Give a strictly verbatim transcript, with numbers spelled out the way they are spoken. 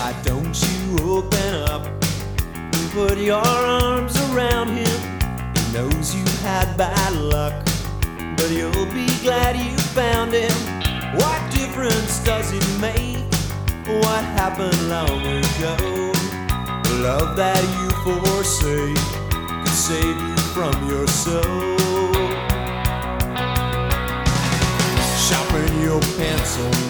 Why don't you open up, put your arms around him? He knows you had bad luck, but you'll be glad you found him. What difference does it make? What happened long ago? Love that you forsake could save you from your soul. Sharpen your pencil